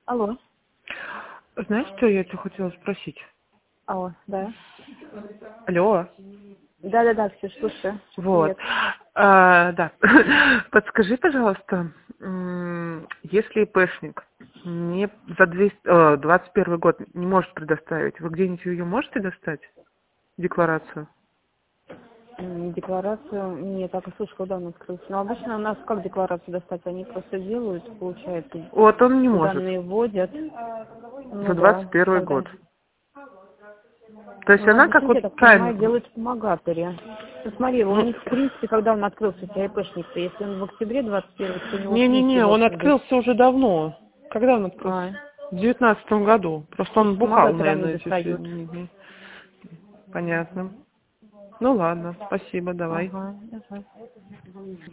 Алло. Знаешь, что я тебя хотела спросить? Алло, да. Алло. Да, Ксюш, слушаю. Вот. Привет. Да. Подскажи, пожалуйста, если ИПшник не за 21 год не может предоставить, вы где-нибудь ее можете достать? Декларацию? Декларацию, нет, так, слушай, когда он открылся? Но обычно у нас как декларацию достать? Они просто делают, получается, Вот он не все может данные вводят. за Ну да, 21 когда... год. То есть Ну, она как обычно, я вот так понимаю, правильно. делают в вспомогаторе. Ну, смотри, у Ну, них, в принципе, когда он открылся, у тебя ИПшник-то, если он в октябре 21, то у него, в принципе, не-не-не, он может быть... открылся уже давно. Когда он открылся? А, В 19 году. Просто из он бухал, вспомогатора они наверное, эти все достают. дни. Понятно. Ну ладно, спасибо, давай. Ага, давай.